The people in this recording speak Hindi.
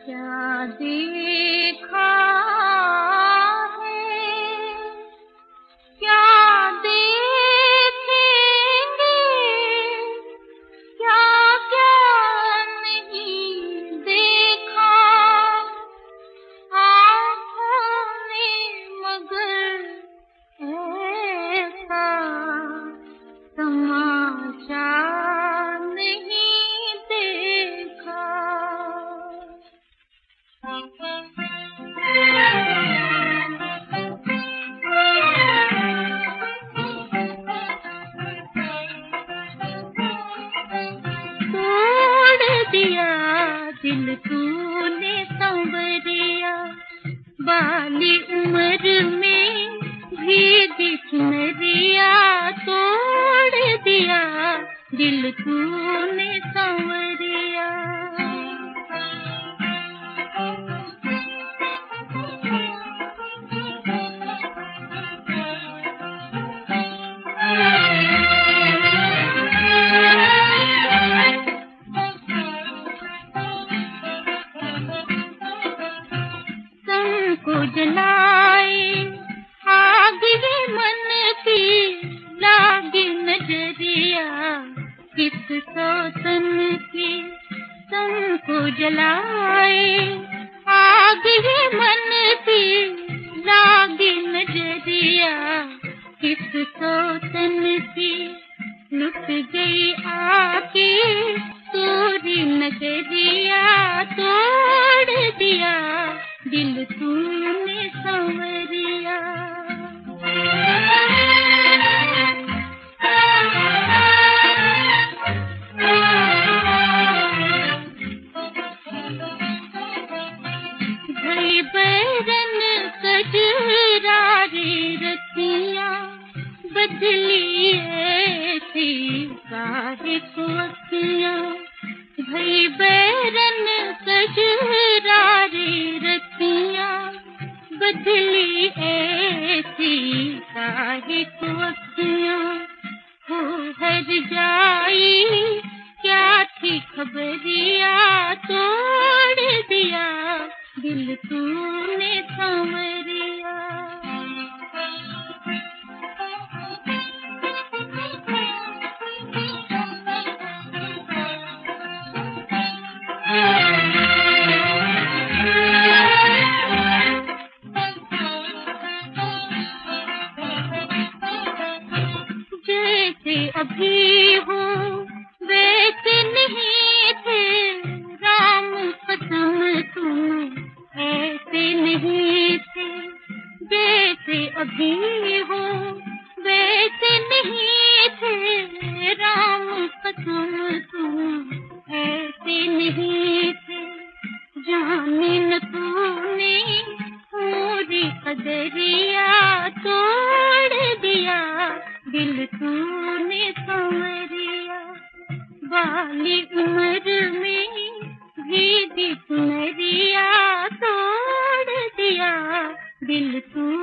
क्या देखा है, क्या देखेंगे, क्या क्या नहीं देखा आँखों ने, मगर ऐसा तमाशा नहीं देखा। तोड़ दिया दिल तूने सांवरिया, बाली उम्र में भीगी चुनरिया। तोड़ दिया दिल तूने सांवरिया। सन को जलाए आग ये मन की, लागी नजरिया किस सौतन की। सन को जलाए आग ये मन की, लागी नजरिया किस सौतन की। लुट गई आके तोरी नगरिया। तोड़ दिया दिल तूने सांवरिया। भई बैरन कजरारी रतियाँ, बदली ऐसी काहे को अखियाँ। भई बैरन कजरारी रतियाँ, बदली ऐसी काहे को अखियाँ। हो हर जाई क्या थी खबरिया। तोड़ दिया दिल तूने सांवरिया। जैसे अभी हो वैसे नहीं थे, राम कसम तुम ऐसे नहीं थे। जैसे अभी हो वैसे नहीं थे, राम कसम तुम ऐसे नहीं थे। जाने न तूने पूरी कदरिया। तोड़ दिया दिल तूने सांवरिया। बाली उम्र में भीगी चुनरिया। तोड़ दिया दिल तू